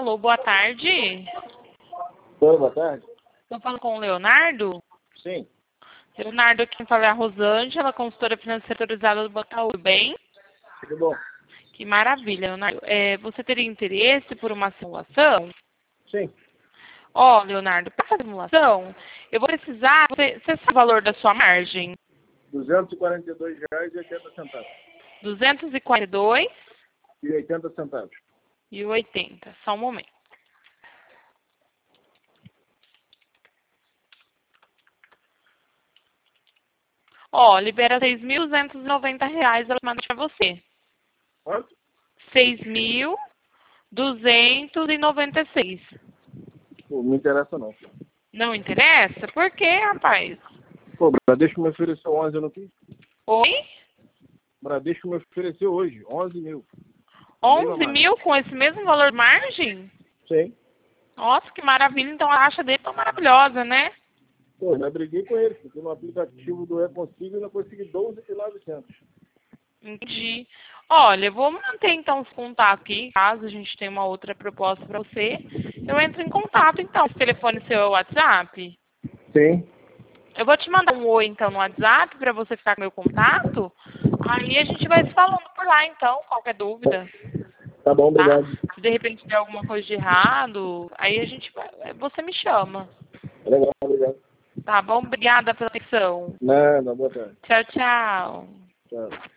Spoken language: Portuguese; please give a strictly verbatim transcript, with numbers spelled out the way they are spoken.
Alô, boa tarde. Oi, boa tarde. Estou falando com o Leonardo. Sim. Leonardo, aqui fala é a Rosângela, consultora financeira autorizada do Banco, tudo bem? Tudo bom? Que maravilha, Leonardo. É, você teria interesse por uma simulação? Sim. Ó, Leonardo, para a simulação, eu vou precisar... Você, você sabe o valor da sua margem? duzentos e quarenta e dois reais e oitenta centavos. duzentos e quarenta e dois E oitenta centavos. e oitenta. Só um momento. Ó, libera seis mil duzentos e noventa reais aproximadamente para você. Quanto? seis mil duzentos e noventa e seis. Pô, não interessa não. Não interessa? Por quê, rapaz? Pô, o Bradesco me ofereceu onze, eu não quis. Oi? O Bradesco me ofereceu hoje, onze mil. onze mil com esse mesmo valor de margem? Sim. Nossa, que maravilha. Então a taxa dele tá maravilhosa, né? Pô, já briguei com ele, porque no aplicativo do Reconsigo eu não consegui doze mil e novecentos. Entendi. Olha, eu vou manter então os contatos aqui, caso a gente tenha uma outra proposta para você. Eu entro em contato então. Esse telefone seu é o WhatsApp? Sim. Eu vou te mandar um oi então no WhatsApp para você ficar com meu contato. Aí a gente vai se falando por lá então, qualquer dúvida. Tá bom, Tá? obrigado. Se de repente der alguma coisa de errado, aí a gente vai, você me chama. Legal, obrigado. Tá bom? Obrigada pela atenção. Nada, boa tarde. Tchau, tchau. Tchau.